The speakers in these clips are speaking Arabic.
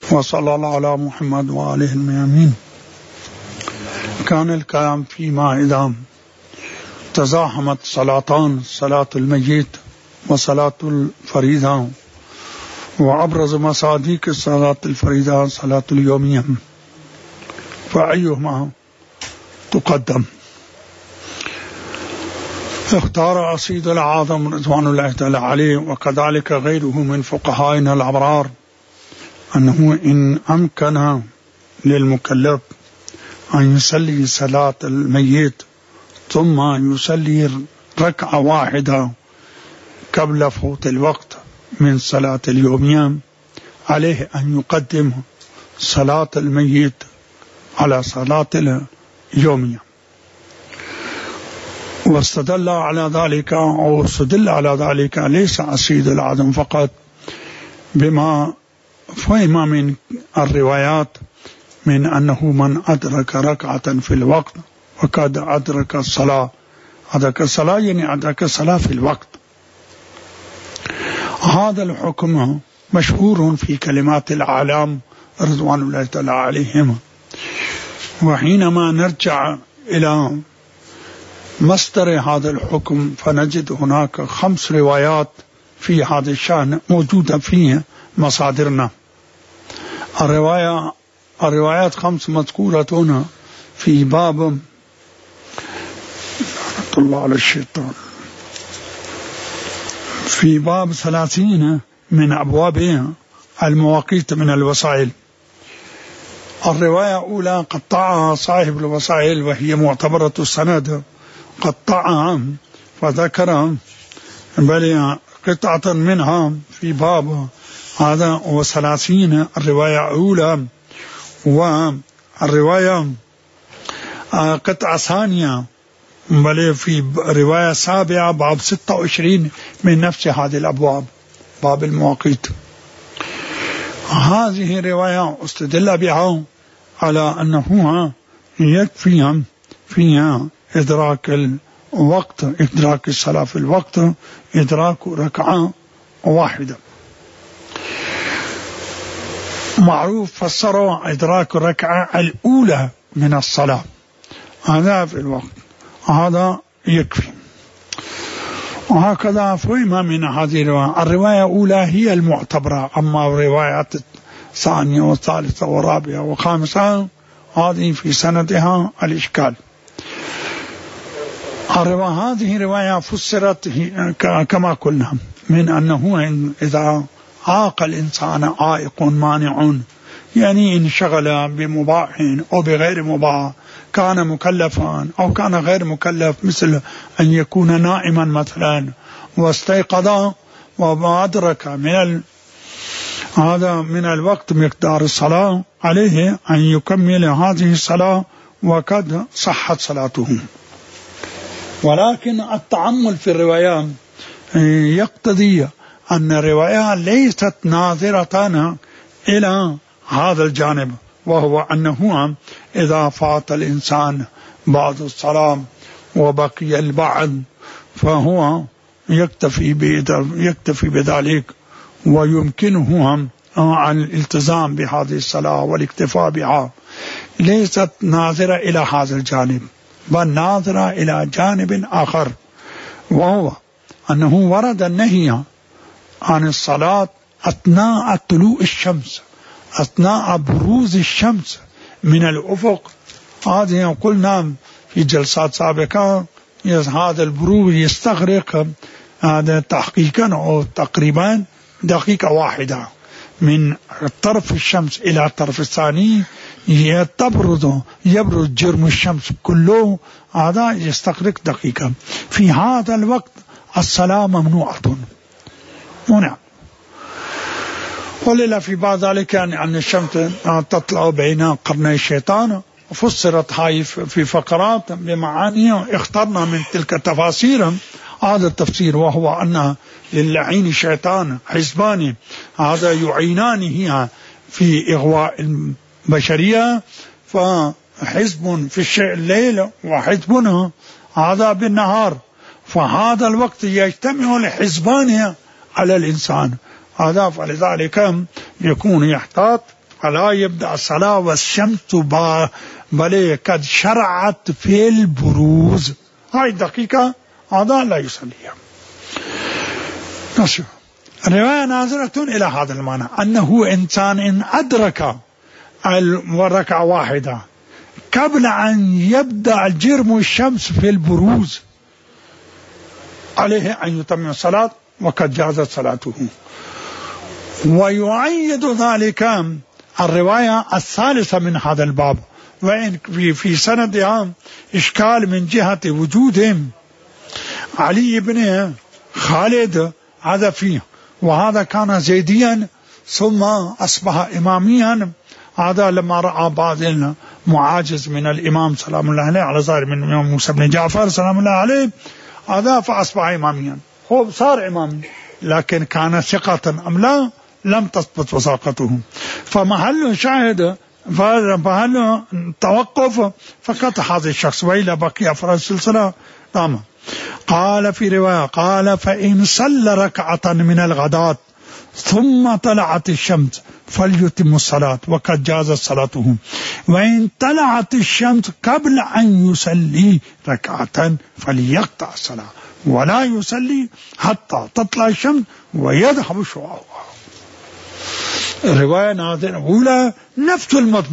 وصلى الله على محمد وآله الميامين. كان الكلام فيما إذا تزاحمت صلاتان، صلاة الميت وصلاة الفريضة، وأبرز مصاديق صلاة الفريضة صلاة اليومية، فأيهما تقدم؟ اختار أسيد العاظم رضوان الله تعالى عليه وكذلك غيره من فقهائنا الأبرار أنه إن أمكن للمكلف أن يصلي صلاة الميت ثم يصلي ركعة واحدة قبل فوت الوقت من صلاة اليومية، عليه أن يقدم صلاة الميت على صلاة اليومية. واستدل على ذلك أو استدل على ذلك ليس أسيد العاظم فقط، بما فهم من الروايات من أنه من أدرك ركعة في الوقت وقد أدرك الصلاة. أدرك الصلاة يعني أدرك الصلاة في الوقت. هذا الحكم مشهور في كلمات العالم رضوان الله تعالى عليهم. وحينما نرجع إلى مصدر هذا الحكم فنجد هناك 5 روايات في هذا الشأن موجودة في مصادرنا. الروايات 5 مذكورة هنا في باب الله على الشيطان، في باب 30 من أبواب المواقيت من الوسائل. الرواية الأولى قطعها صاحب الوسائل وهي معتبرة السند، قطعها فذكر بل قطعة منها في باب هذا 30 الرواية الأولى، والرواية قطعة ثانية بل في رواية 7 باب 26 من نفس هذه الأبواب باب المواقيت. هذه رواية استدل بها على أنه يكفي فيها إدراك الوقت، إدراك الصلاة في الوقت، إدراك ركعة واحدة. معروف فسروا إدراك الركعة الأولى من الصلاة، هذا في الوقت، هذا يكفي. وهكذا فهم من هذه الرواية الأولى هي المعتبرة، أما الروايات الثانية والثالثة والرابعة والخامسة هذه في سندها الإشكال. هذه رواية فسرت كما قلنا من أنه إذا عاق الإنسان عائق مانع، يعني انشغل بمباح أو بغير مباح، كان مكلفا أو كان غير مكلف، مثل أن يكون نائما مثلا واستيقظ وما أدرك من الوقت مقدار الصلاة، عليه أن يكمل هذه الصلاة وقد صحت صلاته. ولكن التعمل في الروايات يقتضي أن الرواية ليست ناظرة إلى هذا الجانب، وهو أنه إذا فات الإنسان بعض الصلاة وبقي البعض فهو يكتفي بذلك ويمكنه عن الالتزام بهذه الصلاة والاكتفاء بها. ليست ناظرة إلى هذا الجانب، بل ناظرة إلى جانب آخر، وهو أنه ورد النهي عن الصلاة أثناء طلوع الشمس، أثناء بروز الشمس من الأفق. هذه قلنا في جلسات سابقة هذا البروز يستغرق هذا تحقيقا أو تقريبا دقيقة واحدة من طرف الشمس إلى الطرف الثاني، يبرز جرم الشمس كله، هذا يستغرق دقيقة. في هذا الوقت الصلاة ممنوعة منع. ولله في بعض ذلك أن الشمس تطلع بين قرني الشيطان، وفسرت هاي في فقرات بمعاني اخترنا من تلك التفاسير هذا التفسير، وهو أن للعين الشيطان حزبان، هذا يعينانه في إغواء البشرية، فحزب في الليل وحزب هذا بالنهار، فهذا الوقت يجتمع الحزبان على الإنسان هذا، فلذلك يكون يحتاط ولا يبدأ الصلاة والشمس بل قد شرعت في البروز. هاي دقيقة هذا لا يصليها. نشوف الرواية ناظرة إلى هذا المعنى، أنه إنسان إن أدرك الركعة واحدة قبل أن يبدأ جرم الشمس في البروز عليه أن يتم الصلاة وقد جازت صلاته. ويؤيد ذلك الرواية الثالثة من هذا الباب، وإن في سندها إشكال من جهة وجودهم علي بن خالد هذا فيه، وهذا كان زيديا ثم أصبح إماميا. هذا لما رأى بعض المعاجز من الإمام سلام الله عليه على ظاهر من الإمام موسى بن جعفر سلام الله عليه هذا فأصبح إماميا. هو صار إمام، لكن كان ثقة أم لا لم تثبت وثاقته. فمحل شاهد فهل توقف فقط هذا الشخص، وإلا بقي أفراد السلسلة. نعم. قال في رواية قال فإن صلى ركعة من الغداة ثم طلعت الشمس فليتم الصلاة وقد جازت صلاته، وإن طلعت الشمس قبل أن يصلي ركعة فليقطع الصلاة ولا يصلي حتى تطلع الشمس ويذهب شعاعها. الرواية الأولى نفس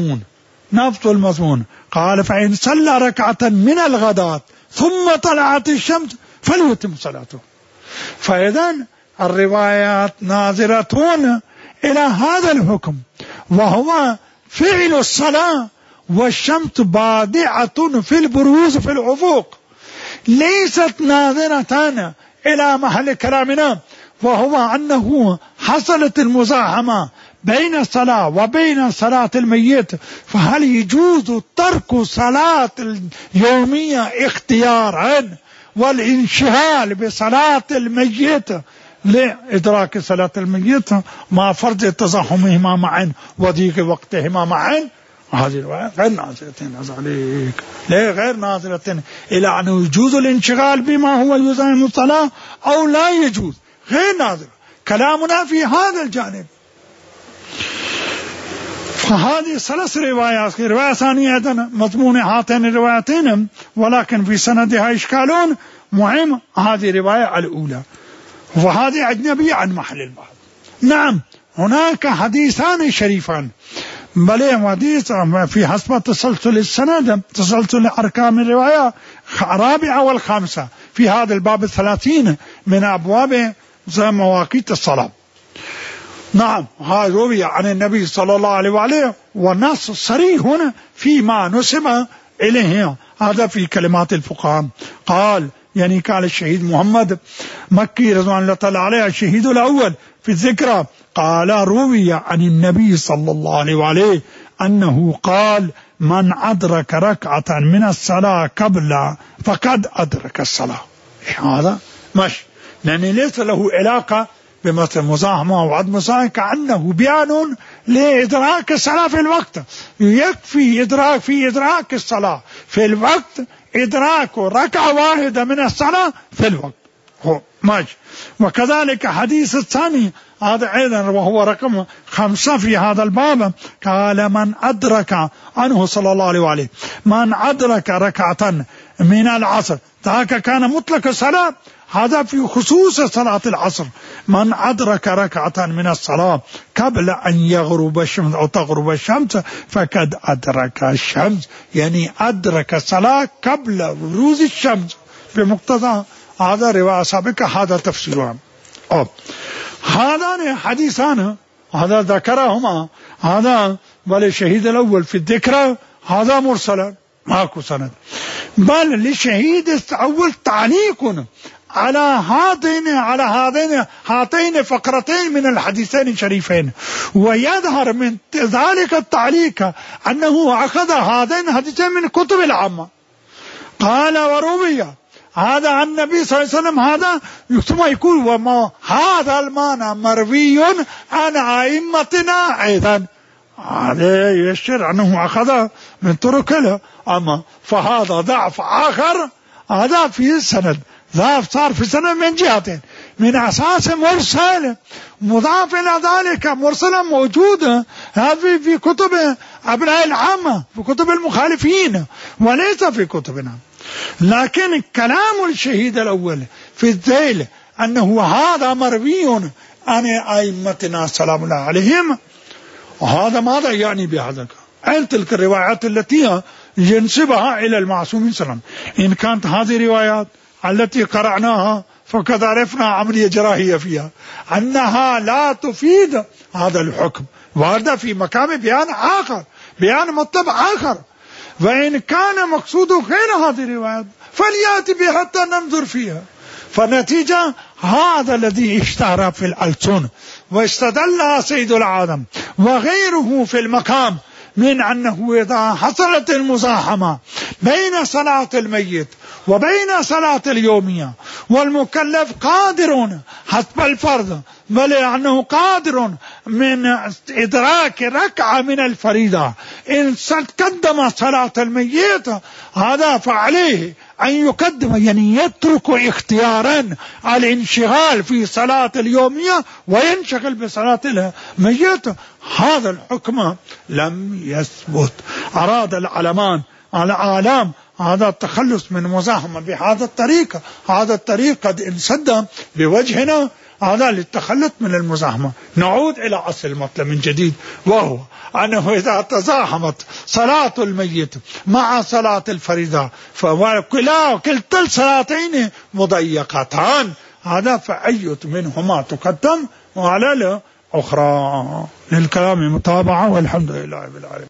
المضمون. قال فإن صلى ركعة من الغداة ثم طلعت الشمس فليتم صلاته. فإذا الروايات ناظرة إلى هذا الحكم، وهو فعل الصلاة والشمس بادعة في البروز في الأفق، ليست ناظرة إلى محل كلامنا، وهو أنه حصلت المزاحمة بين الصلاة وبين صلاة الميت، فهل يجوز ترك صلاة اليومية اختيارا والانشغال بصلاة الميت لإدراك صلاة الميت مع فرض تزاحمهما معا وضيق وقتهما معا؟ هذه الرواية غير ناظرة عليك، لا غير ناظرة إلى أنه يجوز الانشغال بما هو يزاحم الصلاة أو لا يجوز، غير ناظرة. كلامنا في هذا الجانب. فهذه ثلاث روايات. رواية ثانية مضمون هاتين الروايتين ولكن في سندها إشكالون مهم. هذه رواية الأولى، وهذه أجنبية عن محل الباب. نعم هناك حديثان شريفان، بل حديث في حسب تسلسل السند تسلسل أرقام الرواية الرابعة والخامسة في هذا الباب 30 من أبواب مواقيت الصلاة. نعم هذا روي عن النبي صلى الله عليه وآله، والنص صريح فيما نسب إليه. هذا في كلمات الفقهاء. قال يعني قال الشهيد محمد مكي رضوان الله تعالى عليه الشهيد الأول في الذكرى، قال روي عن النبي صلى الله عليه وآله أنه قال من أدرك ركعة من الصلاة قبل فقد أدرك الصلاة. هذا مش لأن ليس له علاقة بمثل مزاحمة وعدم مزاحمة، كأنه بيان لإدراك الصلاة في الوقت. يكفي إدراك الصلاة في الوقت إدراك ركعة واحدة من الصلاة في الوقت. هو ماشي. وكذلك حديث الثاني هذا أيضا وهو رقم 5 في هذا الباب، قال من أدرك عنه صلى الله عليه وآله من أدرك ركعة من العصر، ذاك كان مطلق الصلاة، هذا في خصوص صلاة العصر. من أدرك ركعة من الصلاة قبل أن يغرب الشمس أو تغرب الشمس فقد أدرك الشمس، يعني أدرك الصلاة قبل بروز الشمس بمقتضى هذا رواية سابقة. هذا تفسيرها. هذان حديثان هذا ذكرهما، هذا بل الشهيد الأول في الذكرى هذا مرسلا ماكو سند، بل للشهيد الأول تعليق على هاتين فقرتين من الحديثين الشريفين، ويظهر من ذلك التعليق أنه أخذ هذين الحديثين من كتب العامة. قال وروي هذا عن النبي صلى الله عليه وسلم، هذا ثم يقول وما هذا المعنى مروي عن أئمتنا أيضا، هذا يشير أنه أخذ من طرق له. أما فهذا ضعف آخر، هذا في السند ضعف صار في السند من جهتين، من أساس مرسل مضاف إلى ذلك مرسلا موجودة هذه في كتب أبناء العامة، في كتب المخالفين وليس في كتبنا. لكن كلام الشهيد الأول في الذيل أنه هذا مروي عن أئمتنا سلام الله عليهم، وهذا ماذا يعني بهذا؟ أين تلك الروايات التي ينسبها إلى المعصوم صلى الله عليه وسلم؟ إن كانت هذه روايات التي قرأناها فقد عرفنا عملية جراحية فيها أنها لا تفيد هذا الحكم، وهذا في مقام بيان آخر، بيان مطلب آخر. وإن كان مقصوده غير هذه الروايات فليأتي بها حتى ننظر فيها. فالنتيجة هذا الذي اشتهر في الألسن واستدل سيد العالم وغيره في المقام من أنه إذا حصلت المزاحمة بين صلاة الميت وبين صلاة اليومية والمكلف قادر حسب الفرض بل أنه قادر من إدراك ركعة من الفريضة إن قدم صلاة الميت هذا فعليه أن يقدم، يعني يترك اختيارا الانشغال في صلاة اليومية وينشغل بصلاة الميت. هذا الحكم لم يثبت. أراد العلمان العالم هذا التخلص من مزاحمة بهذا الطريقة، هذا الطريق قد انسد بوجهنا هذا للتخلص من المزاحمة. نعود إلى أصل المطلب من جديد، وهو أنه إذا تزاحمت صلاة الميت مع صلاة الفريضة كلتا الصلاتين مضيقتان، هذا فأية منهما تقدم وعلى الأخرى. للكلام متابعة والحمد لله رب العالمين.